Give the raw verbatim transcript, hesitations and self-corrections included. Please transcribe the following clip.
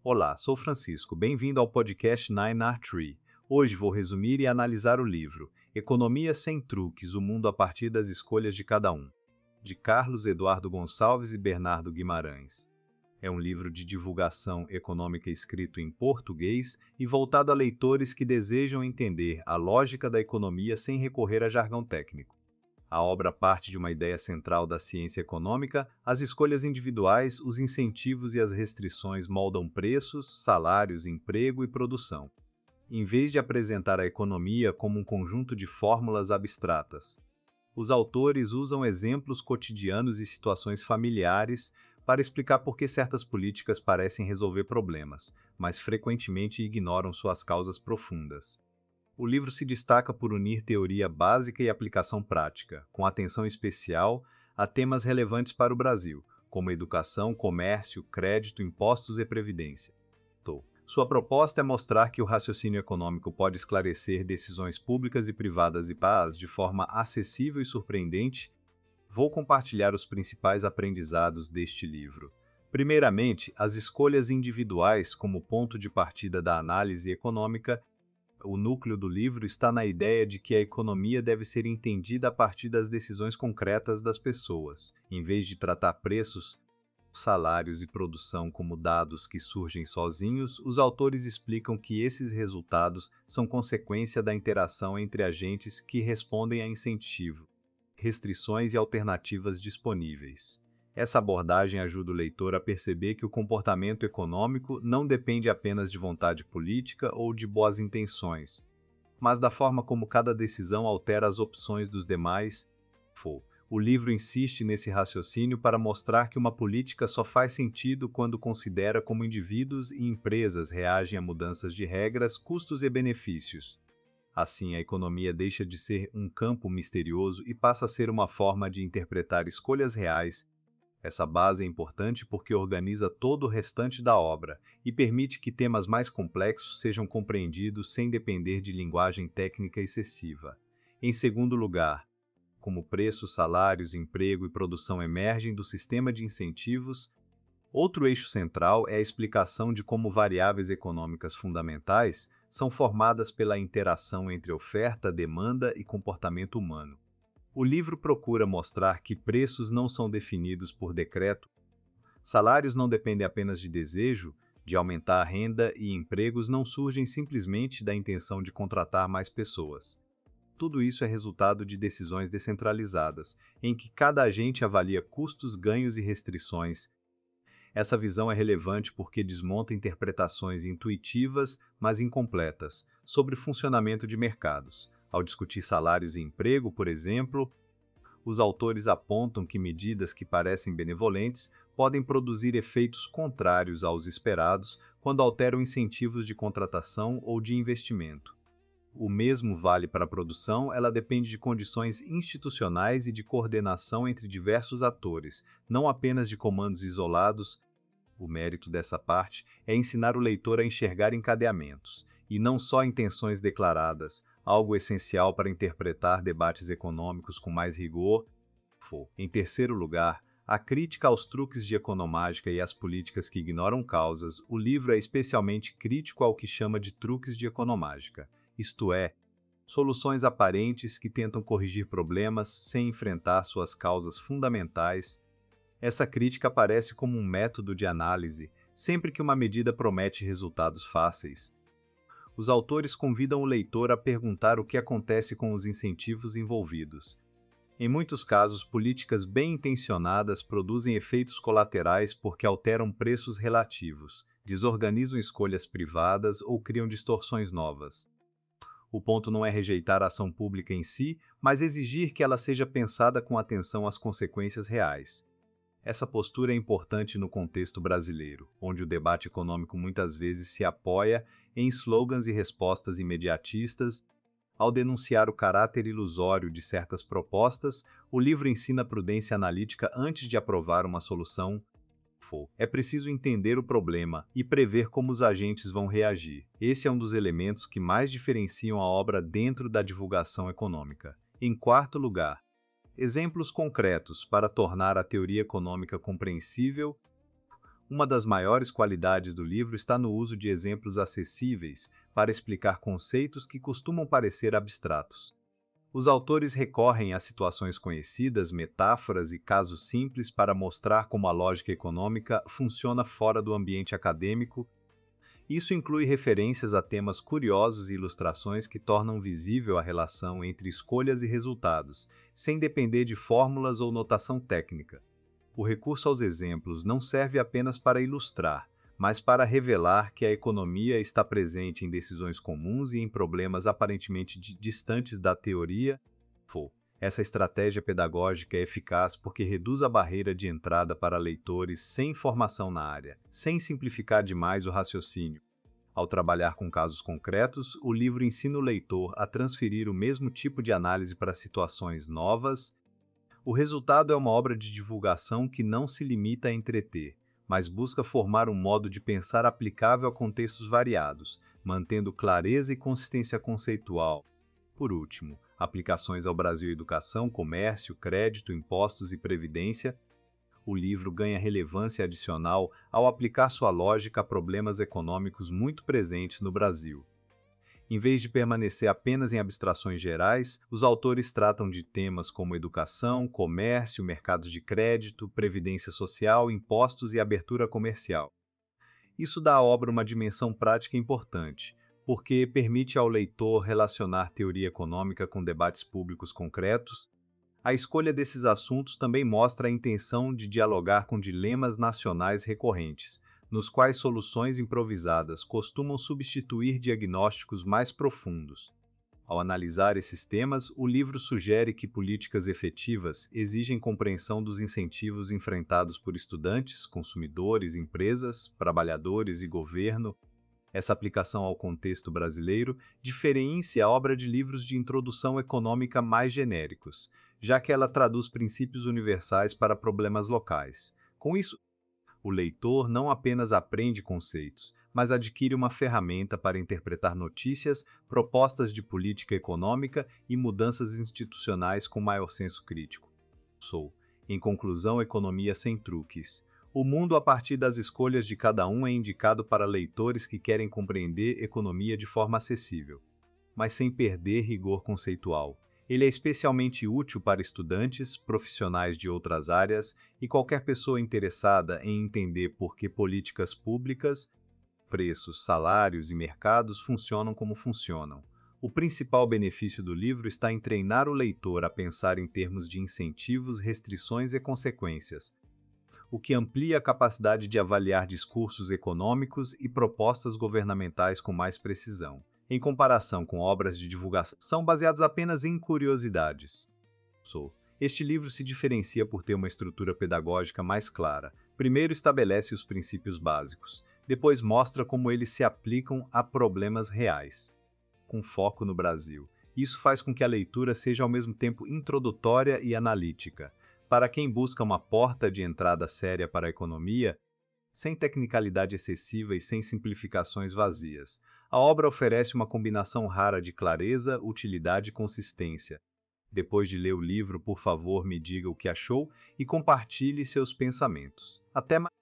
Olá, sou Francisco. Bem-vindo ao podcast Nine R Tree. Hoje vou resumir e analisar o livro Economia Sem Truques, o Mundo a Partir das Escolhas de Cada Um, de Carlos Eduardo Gonçalves e Bernardo Guimarães. É um livro de divulgação econômica escrito em português e voltado a leitores que desejam entender a lógica da economia sem recorrer a jargão técnico. A obra parte de uma ideia central da ciência econômica: as escolhas individuais, os incentivos e as restrições moldam preços, salários, emprego e produção. Em vez de apresentar a economia como um conjunto de fórmulas abstratas, os autores usam exemplos cotidianos e situações familiares para explicar por que certas políticas parecem resolver problemas, mas frequentemente ignoram suas causas profundas. O livro se destaca por unir teoria básica e aplicação prática, com atenção especial a temas relevantes para o Brasil, como educação, comércio, crédito, impostos e previdência. Sua proposta é mostrar que o raciocínio econômico pode esclarecer decisões públicas e privadas e paz de forma acessível e surpreendente. Vou compartilhar os principais aprendizados deste livro. Primeiramente, as escolhas individuais como ponto de partida da análise econômica. O núcleo do livro está na ideia de que a economia deve ser entendida a partir das decisões concretas das pessoas, em vez de tratar preços, salários e produção como dados que surgem sozinhos. Os autores explicam que esses resultados são consequência da interação entre agentes que respondem a incentivo, restrições e alternativas disponíveis. Essa abordagem ajuda o leitor a perceber que o comportamento econômico não depende apenas de vontade política ou de boas intenções, mas da forma como cada decisão altera as opções dos demais. O livro insiste nesse raciocínio para mostrar que uma política só faz sentido quando considera como indivíduos e empresas reagem a mudanças de regras, custos e benefícios. Assim, a economia deixa de ser um campo misterioso e passa a ser uma forma de interpretar escolhas reais. Essa base é importante porque organiza todo o restante da obra e permite que temas mais complexos sejam compreendidos sem depender de linguagem técnica excessiva. Em segundo lugar, como preços, salários, emprego e produção emergem do sistema de incentivos, outro eixo central é a explicação de como variáveis econômicas fundamentais são formadas pela interação entre oferta, demanda e comportamento humano. O livro procura mostrar que preços não são definidos por decreto, salários não dependem apenas de desejo de aumentar a renda e empregos não surgem simplesmente da intenção de contratar mais pessoas. Tudo isso é resultado de decisões descentralizadas, em que cada agente avalia custos, ganhos e restrições. Essa visão é relevante porque desmonta interpretações intuitivas, mas incompletas, sobre o funcionamento de mercados. Ao discutir salários e emprego, por exemplo, os autores apontam que medidas que parecem benevolentes podem produzir efeitos contrários aos esperados quando alteram incentivos de contratação ou de investimento. O mesmo vale para a produção, ela depende de condições institucionais e de coordenação entre diversos atores, não apenas de comandos isolados. O mérito dessa parte é ensinar o leitor a enxergar encadeamentos, e não só intenções declaradas, algo essencial para interpretar debates econômicos com mais rigor. Em terceiro lugar, a crítica aos truques de economágica e às políticas que ignoram causas. O livro é especialmente crítico ao que chama de truques de economágica, isto é, soluções aparentes que tentam corrigir problemas sem enfrentar suas causas fundamentais. Essa crítica aparece como um método de análise sempre que uma medida promete resultados fáceis. Os autores convidam o leitor a perguntar o que acontece com os incentivos envolvidos. Em muitos casos, políticas bem intencionadas produzem efeitos colaterais porque alteram preços relativos, desorganizam escolhas privadas ou criam distorções novas. O ponto não é rejeitar a ação pública em si, mas exigir que ela seja pensada com atenção às consequências reais. Essa postura é importante no contexto brasileiro, onde o debate econômico muitas vezes se apoia em slogans e respostas imediatistas. Ao denunciar o caráter ilusório de certas propostas, o livro ensina prudência analítica antes de aprovar uma solução. É preciso entender o problema e prever como os agentes vão reagir. Esse é um dos elementos que mais diferenciam a obra dentro da divulgação econômica. Em quarto lugar, exemplos concretos para tornar a teoria econômica compreensível. Uma das maiores qualidades do livro está no uso de exemplos acessíveis para explicar conceitos que costumam parecer abstratos. Os autores recorrem a situações conhecidas, metáforas e casos simples para mostrar como a lógica econômica funciona fora do ambiente acadêmico. Isso inclui referências a temas curiosos e ilustrações que tornam visível a relação entre escolhas e resultados, sem depender de fórmulas ou notação técnica. O recurso aos exemplos não serve apenas para ilustrar, mas para revelar que a economia está presente em decisões comuns e em problemas aparentemente di- distantes da teoria. Fo. Essa estratégia pedagógica é eficaz porque reduz a barreira de entrada para leitores sem formação na área, sem simplificar demais o raciocínio. Ao trabalhar com casos concretos, o livro ensina o leitor a transferir o mesmo tipo de análise para situações novas. O resultado é uma obra de divulgação que não se limita a entreter, mas busca formar um modo de pensar aplicável a contextos variados, mantendo clareza e consistência conceitual. Por último, aplicações ao Brasil: educação, comércio, crédito, impostos e previdência. O livro ganha relevância adicional ao aplicar sua lógica a problemas econômicos muito presentes no Brasil. Em vez de permanecer apenas em abstrações gerais, os autores tratam de temas como educação, comércio, mercados de crédito, previdência social, impostos e abertura comercial. Isso dá à obra uma dimensão prática importante, porque permite ao leitor relacionar teoria econômica com debates públicos concretos. A escolha desses assuntos também mostra a intenção de dialogar com dilemas nacionais recorrentes, nos quais soluções improvisadas costumam substituir diagnósticos mais profundos. Ao analisar esses temas, o livro sugere que políticas efetivas exigem compreensão dos incentivos enfrentados por estudantes, consumidores, empresas, trabalhadores e governo. Essa aplicação ao contexto brasileiro diferencia a obra de livros de introdução econômica mais genéricos, já que ela traduz princípios universais para problemas locais. Com isso, o leitor não apenas aprende conceitos, mas adquire uma ferramenta para interpretar notícias, propostas de política econômica e mudanças institucionais com maior senso crítico. Sou, em conclusão, economia sem truques. O mundo a partir das escolhas de cada um é indicado para leitores que querem compreender economia de forma acessível, mas sem perder rigor conceitual. Ele é especialmente útil para estudantes, profissionais de outras áreas e qualquer pessoa interessada em entender por que políticas públicas, preços, salários e mercados funcionam como funcionam. O principal benefício do livro está em treinar o leitor a pensar em termos de incentivos, restrições e consequências, o que amplia a capacidade de avaliar discursos econômicos e propostas governamentais com mais precisão, em comparação com obras de divulgação baseadas apenas em curiosidades. Este livro se diferencia por ter uma estrutura pedagógica mais clara. Primeiro estabelece os princípios básicos, depois mostra como eles se aplicam a problemas reais, com foco no Brasil. Isso faz com que a leitura seja ao mesmo tempo introdutória e analítica. Para quem busca uma porta de entrada séria para a economia, sem tecnicalidade excessiva e sem simplificações vazias, a obra oferece uma combinação rara de clareza, utilidade e consistência. Depois de ler o livro, por favor, me diga o que achou e compartilhe seus pensamentos. Até mais!